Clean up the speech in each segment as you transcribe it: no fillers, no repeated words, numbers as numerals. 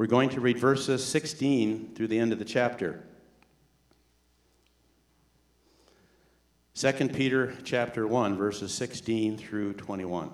We're going to read verses 16 through the end of the chapter. 2 Peter chapter 1, verses 16 through 21.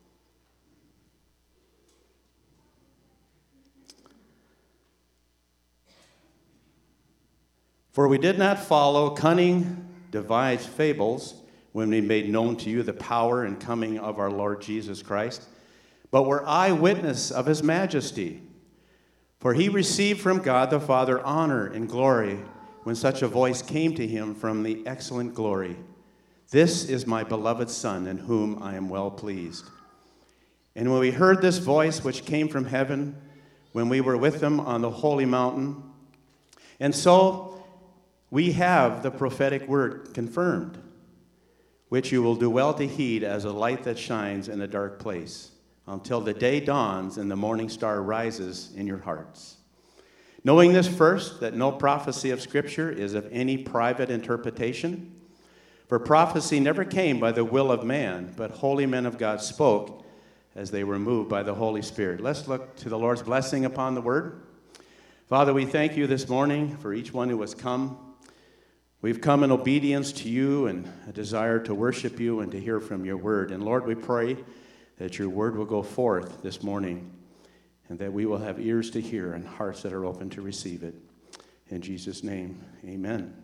For we did not follow cunning, devised fables when we made known to you the power and coming of our Lord Jesus Christ, but were eyewitness of his majesty. For he received from God the Father honor and glory when such a voice came to him from the excellent glory. This is my beloved Son, in whom I am well pleased. And when we heard this voice which came from heaven, when we were with him on the holy mountain, and so we have the prophetic word confirmed, which you will do well to heed as a light that shines in a dark place, until the day dawns and the morning star rises in your hearts. Knowing this first, that no prophecy of Scripture is of any private interpretation, for prophecy never came by the will of man, but holy men of God spoke as they were moved by the Holy Spirit. Let's look to the Lord's blessing upon the word. Father, we thank you this morning for each one who has come. We've come in obedience to you and a desire to worship you and to hear from your word. And Lord, we pray that your word will go forth this morning and that we will have ears to hear and hearts that are open to receive it. In Jesus' name, amen.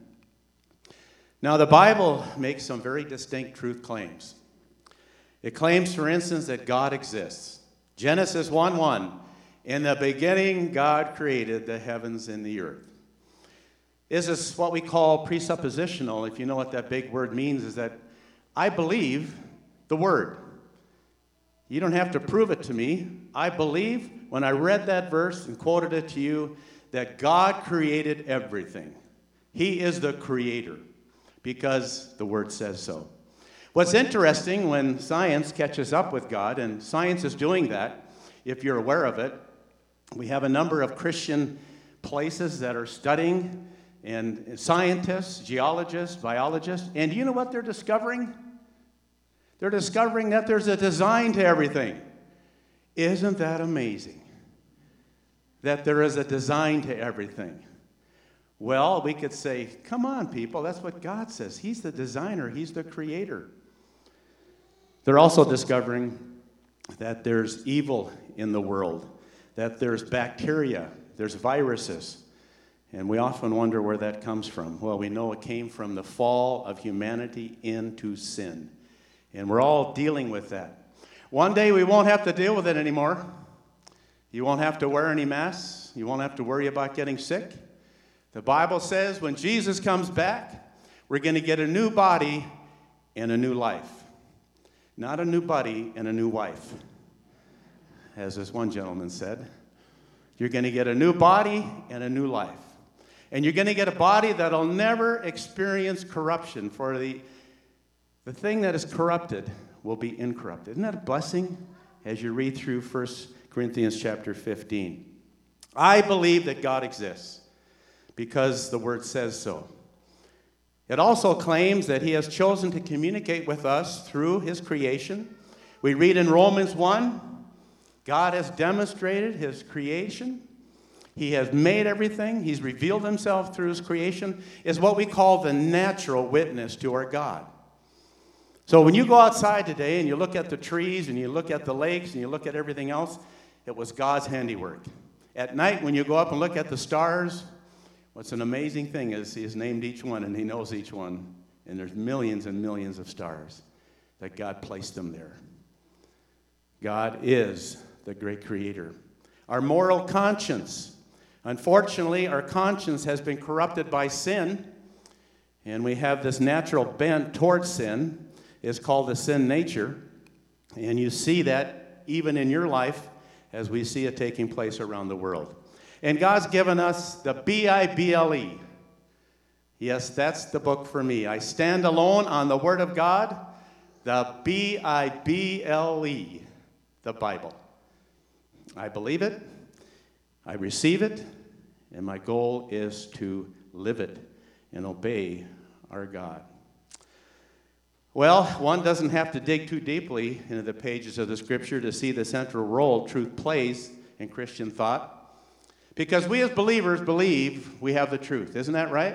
Now, the Bible makes some very distinct truth claims. It claims, for instance, that God exists. Genesis 1:1, in the beginning, God created the heavens and the earth. This is what we call presuppositional. If you know what that big word means, is that I believe the word. You don't have to prove it to me. I believe when I read that verse and quoted it to you that God created everything. He is the creator because the word says so. What's interesting when science catches up with God, and science is doing that, if you're aware of it, we have a number of Christian places that are studying, and scientists, geologists, biologists, and you know what they're discovering? They're discovering that there's a design to everything. Isn't that amazing? That there is a design to everything. Well, we could say, come on, people, that's what God says. He's the designer, he's the creator. They're also discovering that there's evil in the world, that there's bacteria, there's viruses, and we often wonder where that comes from. Well, we know it came from the fall of humanity into sin. And we're all dealing with that. One day we won't have to deal with it anymore. You won't have to wear any masks. You won't have to worry about getting sick. The Bible says when Jesus comes back, we're going to get a new body and a new life. Not a new body and a new wife, as this one gentleman said. You're going to get a new body and a new life. And you're going to get a body that'll never experience corruption, for the thing that is corrupted will be incorrupted. Isn't that a blessing as you read through 1 Corinthians chapter 15? I believe that God exists because the word says so. It also claims that he has chosen to communicate with us through his creation. We read in Romans 1, God has demonstrated his creation. He has made everything. He's revealed himself through his creation. Is what we call the natural witness to our God. So when you go outside today and you look at the trees and you look at the lakes and you look at everything else, it was God's handiwork. At night when you go up and look at the stars, what's an amazing thing is he has named each one and he knows each one. And there's millions and millions of stars that God placed them there. God is the great creator. Our moral conscience. Unfortunately, our conscience has been corrupted by sin, and we have this natural bent towards sin. It's called the sin nature, and you see that even in your life as we see it taking place around the world. And God's given us the Bible. Yes, that's the book for me. I stand alone on the Word of God, the Bible, the Bible. I believe it. I receive it, and my goal is to live it and obey our God. Well, one doesn't have to dig too deeply into the pages of the Scripture to see the central role truth plays in Christian thought. Because we as believers believe we have the truth. Isn't that right?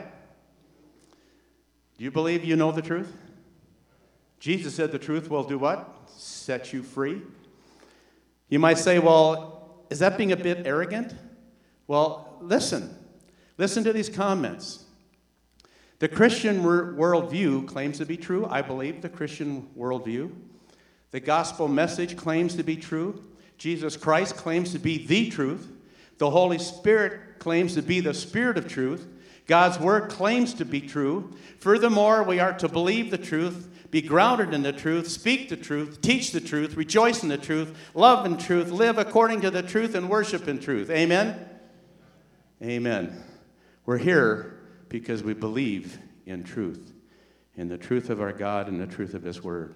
Do you believe you know the truth? Jesus said the truth will do what? Set you free. You might say, well, is that being a bit arrogant? Well, listen. Listen to these comments. The Christian worldview claims to be true. I believe the Christian worldview. The gospel message claims to be true. Jesus Christ claims to be the truth. The Holy Spirit claims to be the Spirit of truth. God's word claims to be true. Furthermore, we are to believe the truth, be grounded in the truth, speak the truth, teach the truth, rejoice in the truth, love in truth, live according to the truth, and worship in truth. Amen? Amen. We're here because we believe in truth, in the truth of our God and the truth of His Word.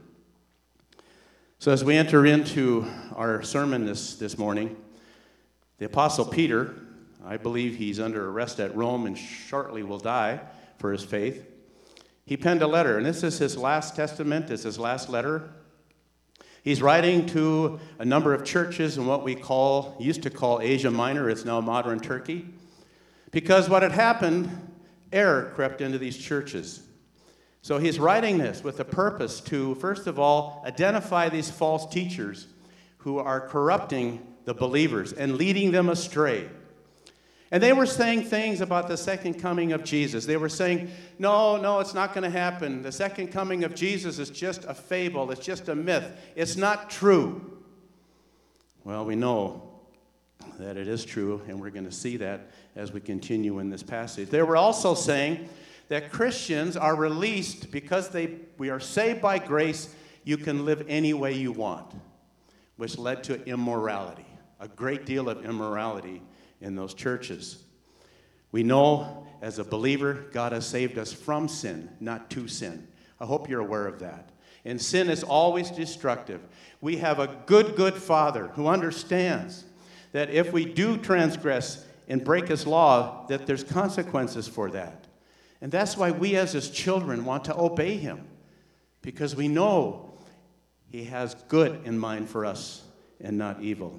So as we enter into our sermon this morning, the Apostle Peter, I believe he's under arrest at Rome and shortly will die for his faith. He penned a letter, and this is his last testament, it's his last letter. He's writing to a number of churches in what we used to call Asia Minor, it's now modern Turkey. Because what had happened, error crept into these churches. So he's writing this with the purpose to, first of all, identify these false teachers who are corrupting the believers and leading them astray. And they were saying things about the second coming of Jesus. They were saying, no, it's not going to happen. The second coming of Jesus is just a fable. It's just a myth. It's not true. Well, we know that it is true, and we're going to see that as we continue in this passage. They were also saying that Christians are released because we are saved by grace. You can live any way you want, which led to immorality, a great deal of immorality in those churches. We know as a believer, God has saved us from sin, not to sin. I hope you're aware of that. And sin is always destructive. We have a good Father who understands that if we do transgress and break His law, that there's consequences for that. And that's why we as His children want to obey Him, because we know He has good in mind for us and not evil.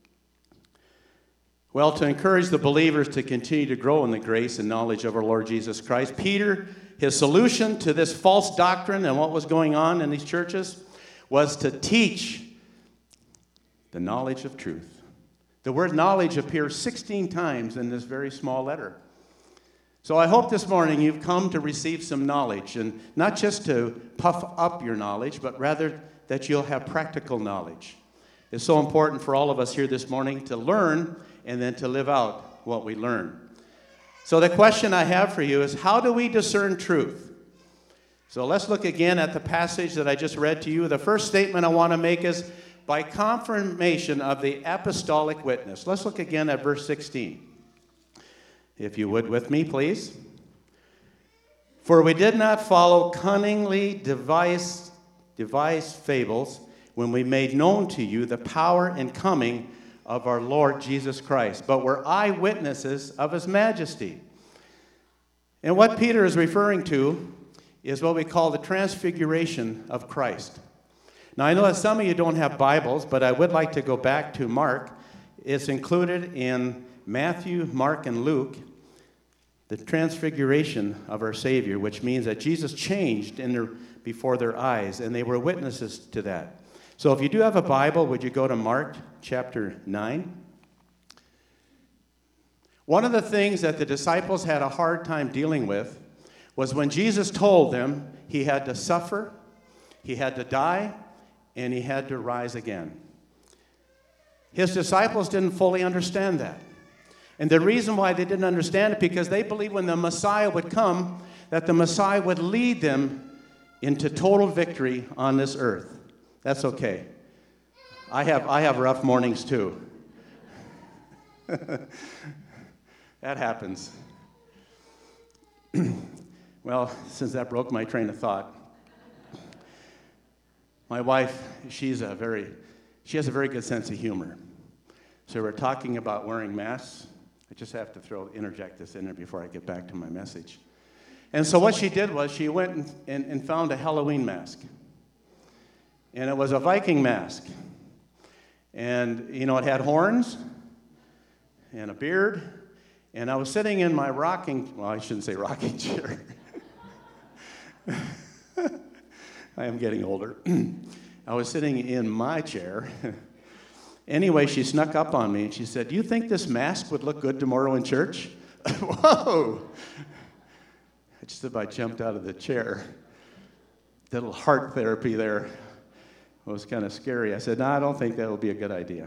Well, to encourage the believers to continue to grow in the grace and knowledge of our Lord Jesus Christ, Peter, his solution to this false doctrine and what was going on in these churches was to teach the knowledge of truth. The word knowledge appears 16 times in this very small letter. So I hope this morning you've come to receive some knowledge, and not just to puff up your knowledge, but rather that you'll have practical knowledge. It's so important for all of us here this morning to learn and then to live out what we learn. So the question I have for you is, how do we discern truth? So let's look again at the passage that I just read to you. The first statement I want to make is, by confirmation of the apostolic witness. Let's look again at verse 16. If you would with me, please. For we did not follow cunningly devised fables when we made known to you the power and coming of our Lord Jesus Christ, but were eyewitnesses of His majesty. And what Peter is referring to is what we call the transfiguration of Christ. Now, I know that some of you don't have Bibles, but I would like to go back to Mark. It's included in Matthew, Mark, and Luke, the transfiguration of our Savior, which means that Jesus changed before their eyes, and they were witnesses to that. So if you do have a Bible, would you go to Mark chapter 9? One of the things that the disciples had a hard time dealing with was when Jesus told them He had to suffer, He had to die, and He had to rise again. His disciples didn't fully understand that. And the reason why they didn't understand it, because they believed when the Messiah would come, that the Messiah would lead them into total victory on this earth. That's okay. I have rough mornings too. That happens. Well, since that broke my train of thought, my wife, she has a very good sense of humor. So we're talking about wearing masks. I just have to interject this in there before I get back to my message. And so what she did was she went and found a Halloween mask. And it was a Viking mask. And, it had horns. and a beard, and I was sitting in my I shouldn't say rocking chair. I am getting older. I was sitting in my chair. Anyway, she snuck up on me and she said, "Do you think this mask would look good tomorrow in church?" Whoa! I just about jumped out of the chair. Little heart therapy there was kind of scary. I said, "No, I don't think that will be a good idea."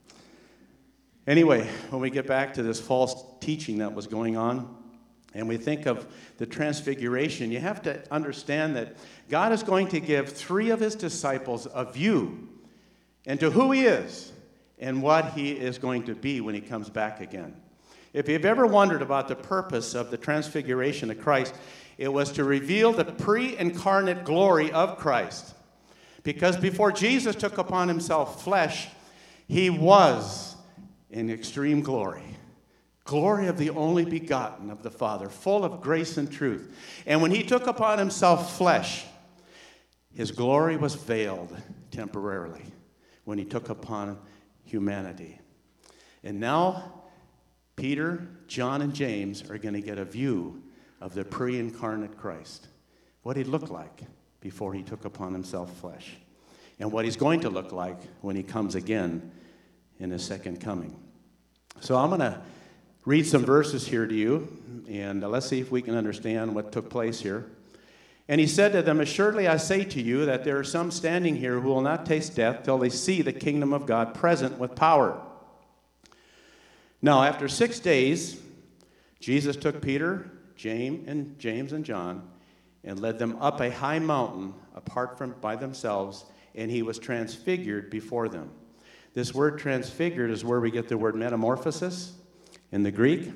Anyway, when we get back to this false teaching that was going on, and we think of the transfiguration, you have to understand that God is going to give 3 of his disciples a view into who he is and what he is going to be when he comes back again. If you've ever wondered about the purpose of the transfiguration of Christ, it was to reveal the pre-incarnate glory of Christ. Because before Jesus took upon himself flesh, he was in extreme glory. Glory of the only begotten of the Father, full of grace and truth. And when he took upon himself flesh, his glory was veiled temporarily when he took upon humanity. And now, Peter, John, and James are going to get a view of the pre-incarnate Christ, what he looked like before he took upon himself flesh, and what he's going to look like when he comes again in his second coming. So I'm going to read some verses here to you, and let's see if we can understand what took place here. And he said to them, "Assuredly I say to you that there are some standing here who will not taste death till they see the kingdom of God present with power." Now, after 6 days, Jesus took Peter, James and John, and led them up a high mountain apart from by themselves, and he was transfigured before them. This word transfigured is where we get the word metamorphosis in the Greek.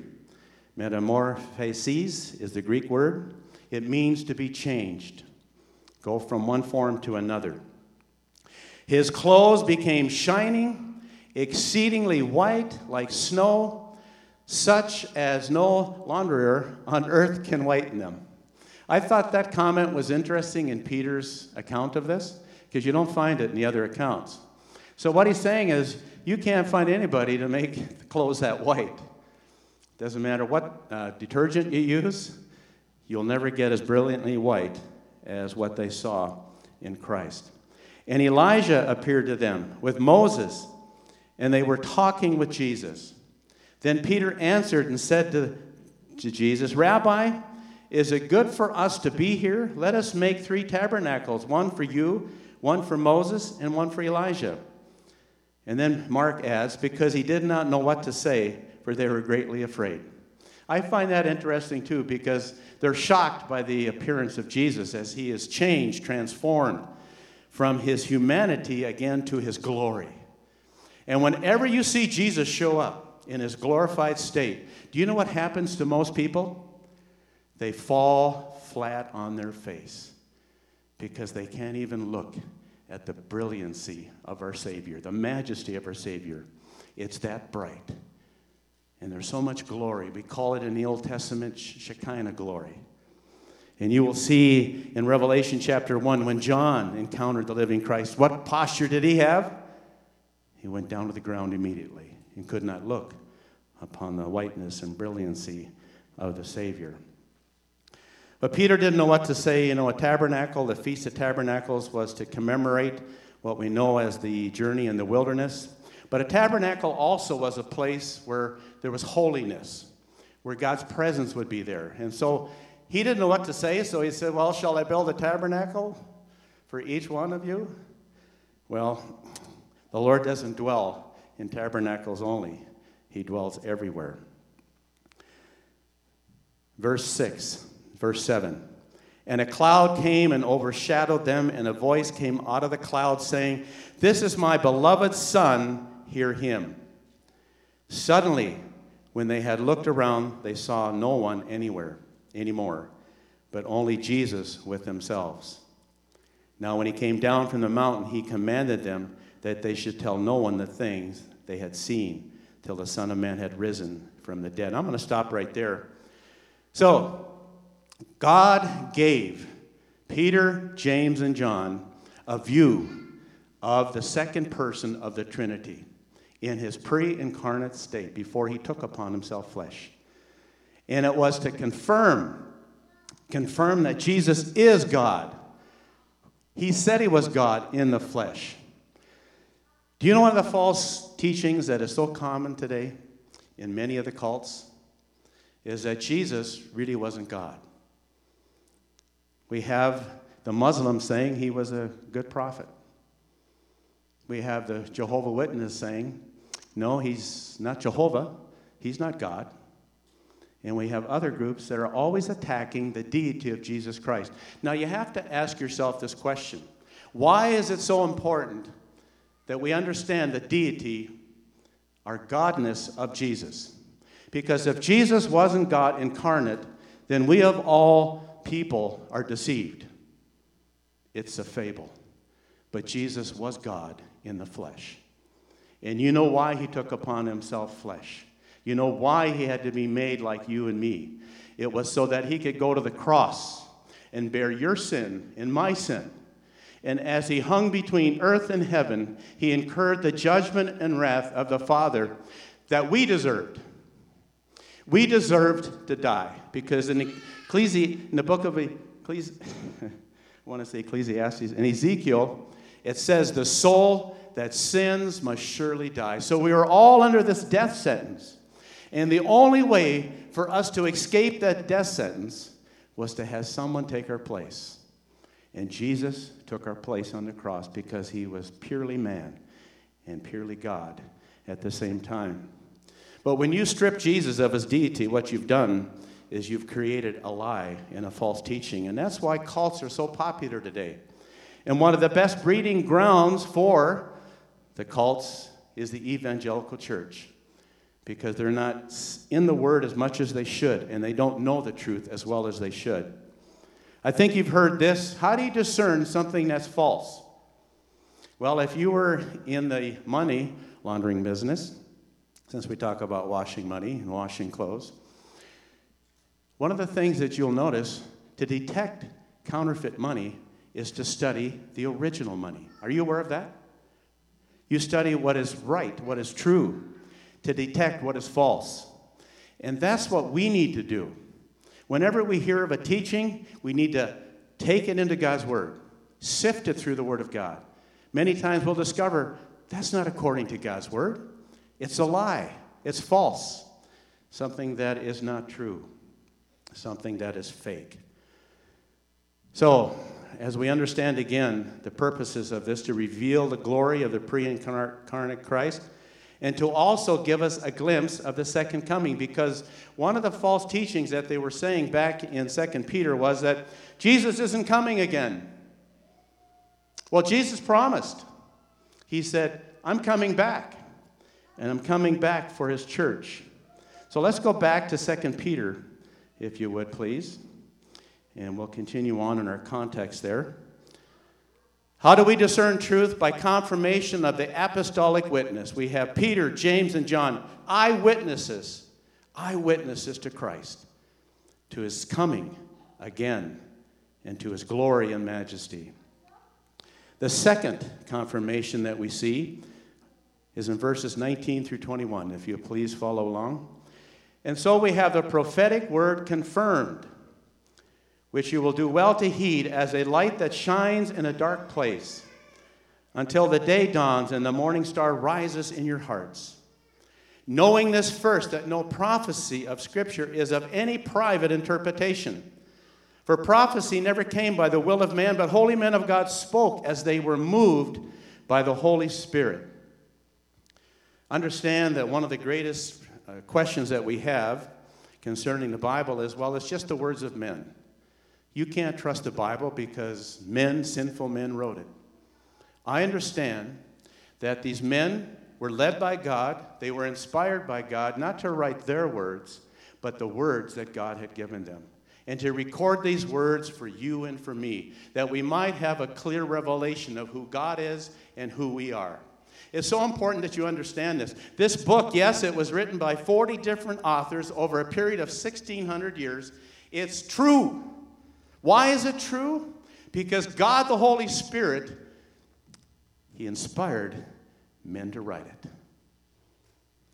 Metamorphosis is the Greek word. It means to be changed, go from one form to another. His clothes became shining, exceedingly white like snow, such as no launderer on earth can whiten them. I thought that comment was interesting in Peter's account of this, because you don't find it in the other accounts. So what he's saying is, you can't find anybody to make the clothes that white. Doesn't matter what detergent you use, you'll never get as brilliantly white as what they saw in Christ. And Elijah appeared to them with Moses, and they were talking with Jesus. Then Peter answered and said to Jesus, "Rabbi, is it good for us to be here? Let us make 3 tabernacles, one for you, one for Moses, and one for Elijah." And then Mark adds, because he did not know what to say, for they were greatly afraid. I find that interesting too, because they're shocked by the appearance of Jesus as he is changed, transformed from his humanity again to his glory. And whenever you see Jesus show up in his glorified state, do you know what happens to most people? They fall flat on their face because they can't even look at the brilliancy of our Savior, the majesty of our Savior. It's that bright. And there's so much glory. We call it in the Old Testament Shekinah glory. And you will see in Revelation chapter 1, when John encountered the living Christ, what posture did he have? He went down to the ground immediately and could not look upon the whiteness and brilliancy of the Savior. But Peter didn't know what to say. You know, a tabernacle, the Feast of Tabernacles, was to commemorate what we know as the journey in the wilderness. But a tabernacle also was a place where there was holiness, where God's presence would be there. And so he didn't know what to say, so he said, "Well, shall I build a tabernacle for each one of you?" Well, the Lord doesn't dwell in tabernacles only. He dwells everywhere. Verse 7. "And a cloud came and overshadowed them, and a voice came out of the cloud saying, 'This is my beloved Son, hear him.' Suddenly, when they had looked around, they saw no one anymore, but only Jesus with themselves. Now when he came down from the mountain, he commanded them that they should tell no one the things they had seen till the Son of Man had risen from the dead." I'm going to stop right there. So, God gave Peter, James, and John a view of the second person of the Trinity in his pre-incarnate state before he took upon himself flesh. And it was to confirm that Jesus is God. He said he was God in the flesh. Do you know one of the false teachings that is so common today in many of the cults is that Jesus really wasn't God? We have the Muslims saying he was a good prophet. We have the Jehovah's Witness saying, no, he's not Jehovah. He's not God. And we have other groups that are always attacking the deity of Jesus Christ. Now, you have to ask yourself this question. Why is it so important that we understand the deity, our godness of Jesus? Because if Jesus wasn't God incarnate, then we of all people are deceived. It's a fable. But Jesus was God in the flesh. And you know why he took upon himself flesh. You know why he had to be made like you and me. It was so that he could go to the cross and bear your sin and my sin. And as he hung between earth and heaven, he incurred the judgment and wrath of the Father that we deserved. We deserved to die. Because in the book of Ecclesiastes, in Ezekiel, it says, the soul that sins must surely die. So we were all under this death sentence. And the only way for us to escape that death sentence was to have someone take our place. And Jesus took our place on the cross because he was purely man and purely God at the same time. But when you strip Jesus of his deity, what you've done is you've created a lie and a false teaching. And that's why cults are so popular today. And one of the best breeding grounds for the cults is the evangelical church. Because they're not in the Word as much as they should, and they don't know the truth as well as they should. I think you've heard this. How do you discern something that's false? Well, if you were in the money laundering business, since we talk about washing money and washing clothes, one of the things that you'll notice to detect counterfeit money is to study the original money. Are you aware of that? You study what is right, what is true, to detect what is false. And that's what we need to do. Whenever we hear of a teaching, we need to take it into God's Word, sift it through the Word of God. Many times we'll discover that's not according to God's Word. It's a lie. It's false. Something that is not true. Something that is fake. So, as we understand again the purposes of this, to reveal the glory of the pre-incarnate Christ, and to also give us a glimpse of the second coming. Because one of the false teachings that they were saying back in 2 Peter was that Jesus isn't coming again. Well, Jesus promised. He said, I'm coming back. And I'm coming back for his church. So let's go back to 2 Peter, if you would, please. And we'll continue on in our context there. How do we discern truth? By confirmation of the apostolic witness. We have Peter, James, and John, eyewitnesses to Christ, to his coming again, and to his glory and majesty. The second confirmation that we see is in verses 19 through 21, if you please follow along. And so we have the prophetic word confirmed, which you will do well to heed as a light that shines in a dark place, until the day dawns and the morning star rises in your hearts. Knowing this first, that no prophecy of Scripture is of any private interpretation. For prophecy never came by the will of man, but holy men of God spoke as they were moved by the Holy Spirit. Understand that one of the greatest questions that we have concerning the Bible is, well, it's just the words of men. You can't trust the Bible because sinful men wrote it. I understand that these men were led by God. They were inspired by God not to write their words, but the words that God had given them. And to record these words for you and for me, that we might have a clear revelation of who God is and who we are. It's so important that you understand this. This book, yes, it was written by 40 different authors over a period of 1,600 years. It's true. Why is it true? Because God, the Holy Spirit, he inspired men to write it.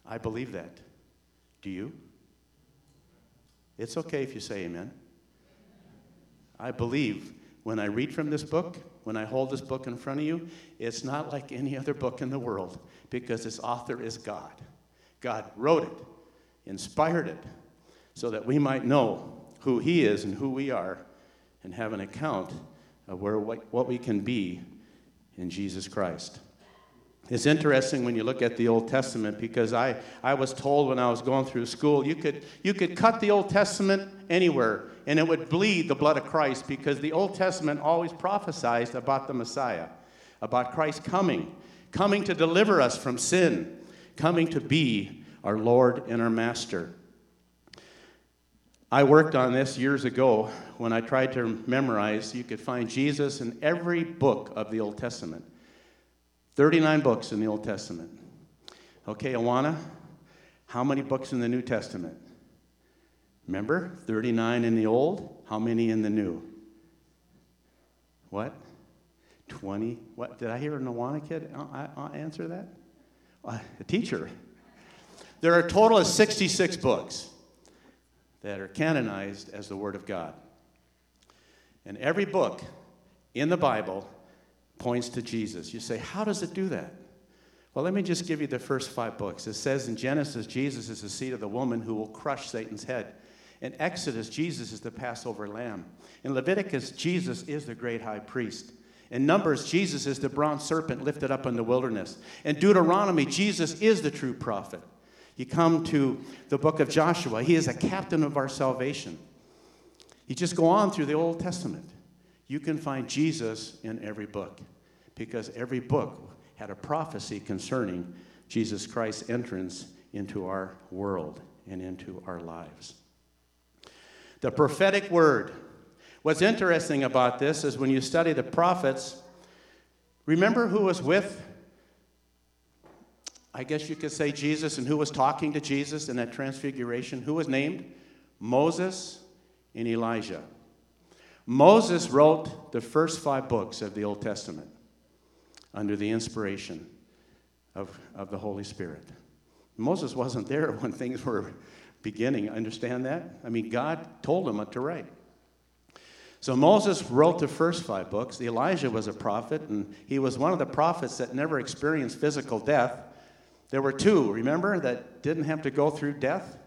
I believe that. Do you? It's okay if you say amen. I believe when I read from this book, when I hold this book in front of you, it's not like any other book in the world because its author is God. God wrote it, inspired it, so that we might know who he is and who we are and have an account of what we can be in Jesus Christ. It's interesting when you look at the Old Testament because I was told when I was going through school, you could cut the Old Testament anywhere and it would bleed the blood of Christ because the Old Testament always prophesied about the Messiah, about Christ coming to deliver us from sin, coming to be our Lord and our Master. I worked on this years ago when I tried to memorize. You could find Jesus in every book of the Old Testament. 39 books in the Old Testament. Okay, Awana, how many books in the New Testament? Remember, 39 in the Old, how many in the New? What? 20? What? Did I hear an Awana kid answer that? A teacher. There are a total of 66 books that are canonized as the Word of God. And every book in the Bible points to Jesus. You say, how does it do that? Well, let me just give you the first 5 books. It says in Genesis, Jesus is the seed of the woman who will crush Satan's head. In Exodus, Jesus is the Passover lamb. In Leviticus, Jesus is the great high priest. In Numbers, Jesus is the bronze serpent lifted up in the wilderness. In Deuteronomy, Jesus is the true prophet. You come to the book of Joshua, he is a captain of our salvation. You just go on through the Old Testament. You can find Jesus in every book because every book had a prophecy concerning Jesus Christ's entrance into our world and into our lives. The prophetic word. What's interesting about this is when you study the prophets, remember who was with, I guess you could say Jesus, and who was talking to Jesus in that transfiguration? Who was named? Moses and Elijah. Moses wrote the first 5 books of the Old Testament under the inspiration of the Holy Spirit. Moses wasn't there when things were beginning. Understand that? I mean, God told him what to write. So Moses wrote the first 5 books. Elijah was a prophet, and he was one of the prophets that never experienced physical death. There were 2, remember, that didn't have to go through death?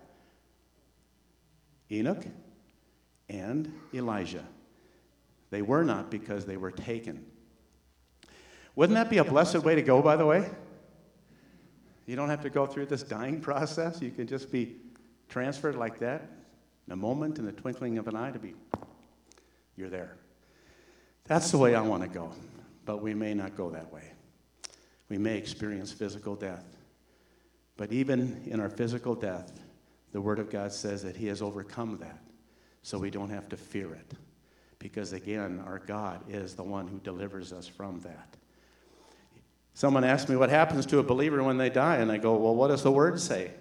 Enoch and Elijah. They were not because they were taken. Wouldn't that be a blessed way to go, by the way? You don't have to go through this dying process. You can just be transferred like that in a moment, in the twinkling of an eye, you're there. That's the way I want to go, but we may not go that way. We may experience physical death. But even in our physical death, the Word of God says that he has overcome that, so we don't have to fear it. Because again, our God is the one who delivers us from that. Someone asked me what happens to a believer when they die, and I go, well, what does the Word say?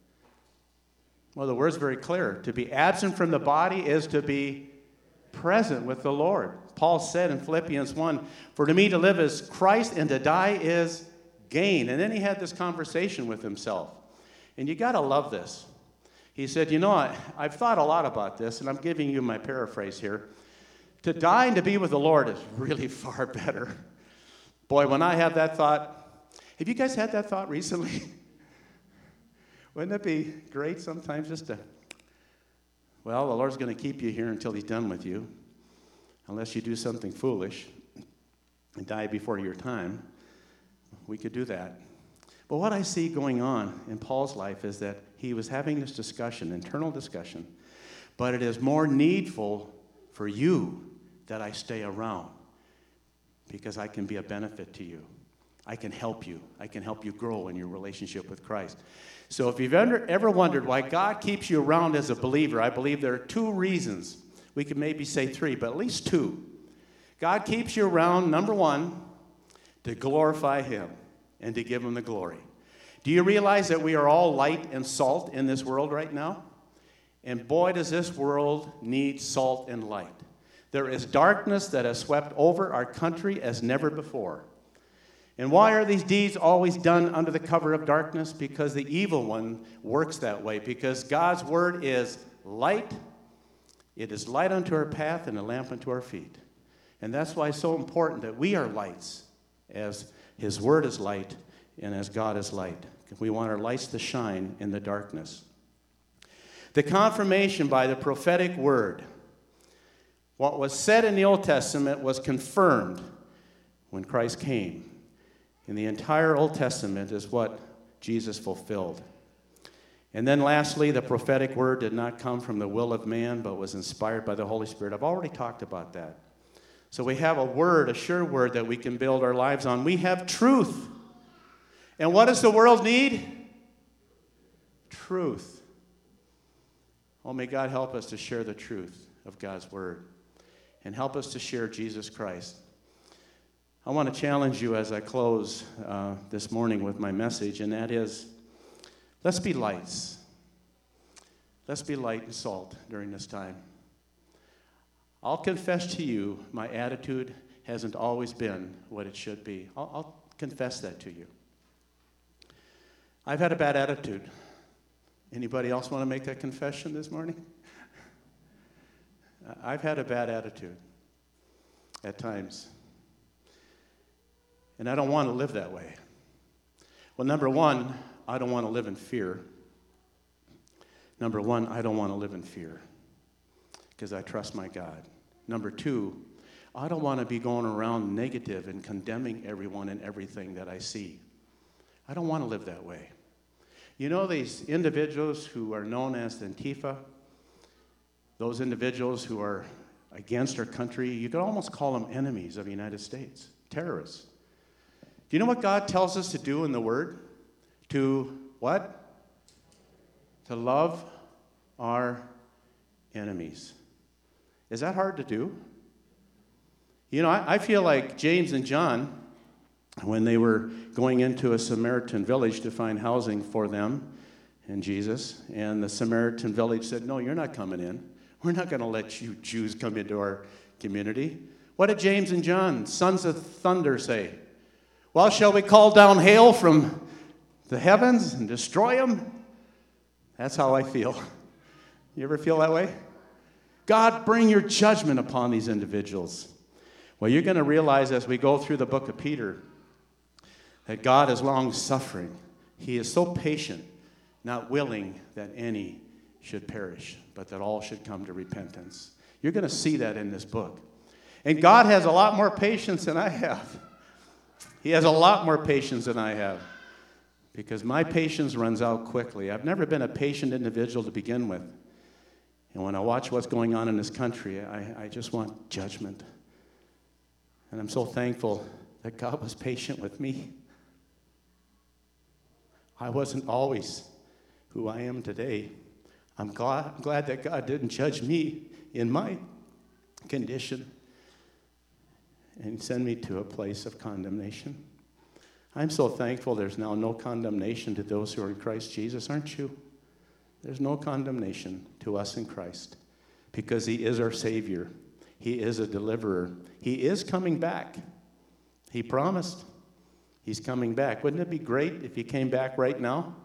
Well, the Word's very clear. To be absent from the body is to be present with the Lord. Paul said in Philippians 1, for to me to live is Christ and to die is gain. And then he had this conversation with himself. And you got to love this. He said, you know, I've thought a lot about this, and I'm giving you my paraphrase here. To die and to be with the Lord is really far better. Boy, when I have that thought, have you guys had that thought recently? Wouldn't it be great sometimes just to, well, the Lord's going to keep you here until he's done with you, unless you do something foolish and die before your time. We could do that. But what I see going on in Paul's life is that he was having this discussion, internal discussion, but it is more needful for you that I stay around because I can be a benefit to you. I can help you. I can help you grow in your relationship with Christ. So if you've ever wondered why God keeps you around as a believer, I believe there are 2 reasons. We could maybe say 3, but at least 2. God keeps you around, number 1, to glorify him and to give him the glory. Do you realize that we are all light and salt in this world right now? And boy, does this world need salt and light. There is darkness that has swept over our country as never before. And why are these deeds always done under the cover of darkness? Because the evil one works that way. Because God's word is light. It is light unto our path and a lamp unto our feet. And that's why it's so important that we are lights, as his word is light and as God is light. We want our lights to shine in the darkness. The confirmation by the prophetic word. What was said in the Old Testament was confirmed when Christ came. And the entire Old Testament is what Jesus fulfilled. And then lastly, the prophetic word did not come from the will of man, but was inspired by the Holy Spirit. I've already talked about that. So we have a word, a sure word that we can build our lives on. We have truth. And what does the world need? Truth. Oh, may God help us to share the truth of God's word and help us to share Jesus Christ. I want to challenge you as I close this morning with my message, and that is, let's be lights. Let's be light and salt during this time. I'll confess to you, my attitude hasn't always been what it should be. I'll confess that to you. I've had a bad attitude. Anybody else want to make that confession this morning? I've had a bad attitude at times. And I don't want to live that way. Well, number one, I don't want to live in fear. Number one, I don't want to live in fear because I trust my God. Number two, I don't want to be going around negative and condemning everyone and everything that I see. I don't want to live that way. You know these individuals who are known as the Antifa, those individuals who are against our country, you could almost call them enemies of the United States, terrorists. Do you know what God tells us to do in the Word? To what? To love our enemies. Is that hard to do? You know, I feel like James and John, when they were going into a Samaritan village to find housing for them and Jesus, and the Samaritan village said, no, you're not coming in. We're not going to let you Jews come into our community. What did James and John, sons of thunder, say? Well, shall we call down hail from the heavens and destroy them? That's how I feel. You ever feel that way? God, bring your judgment upon these individuals. Well, you're going to realize as we go through the book of Peter that God is long-suffering. He is so patient, not willing that any should perish, but that all should come to repentance. You're going to see that in this book. And God has a lot more patience than I have. He has a lot more patience than I have because my patience runs out quickly. I've never been a patient individual to begin with. And when I watch what's going on in this country, I just want judgment. And I'm so thankful that God was patient with me. I wasn't always who I am today. I'm glad that God didn't judge me in my condition and send me to a place of condemnation. I'm so thankful there's now no condemnation to those who are in Christ Jesus, aren't you? There's no condemnation to us in Christ because he is our Savior. He is a deliverer. He is coming back. He promised he's coming back. Wouldn't it be great if he came back right now?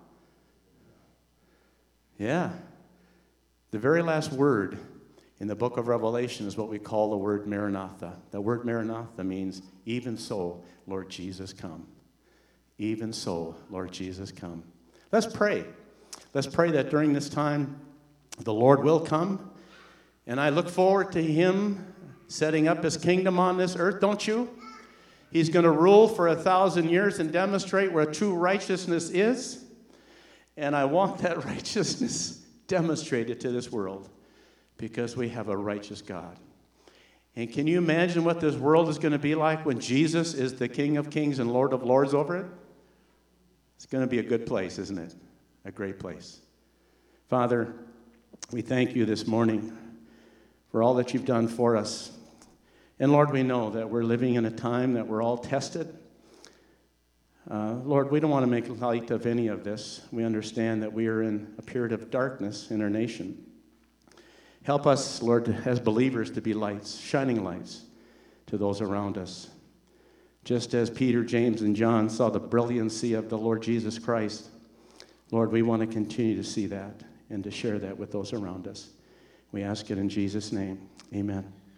Yeah. The very last word in the book of Revelation is what we call the word Maranatha. The word Maranatha means, even so, Lord Jesus, come. Even so, Lord Jesus, come. Let's pray. Let's pray that during this time, the Lord will come. And I look forward to him setting up his kingdom on this earth, don't you? He's going to rule for 1,000 years and demonstrate where true righteousness is. And I want that righteousness demonstrated to this world because we have a righteous God. And can you imagine what this world is going to be like when Jesus is the King of Kings and Lord of Lords over it? It's going to be a good place, isn't it? A great place. Father, we thank you this morning for all that you've done for us. And Lord, we know that we're living in a time that we're all tested. Lord, we don't want to make light of any of this. We understand that we are in a period of darkness in our nation. Help us, Lord, as believers to be lights, shining lights to those around us. just as Peter, James, and John saw the brilliancy of the Lord Jesus Christ. Lord, we want to continue to see that and to share that with those around us. We ask it in Jesus' name. Amen.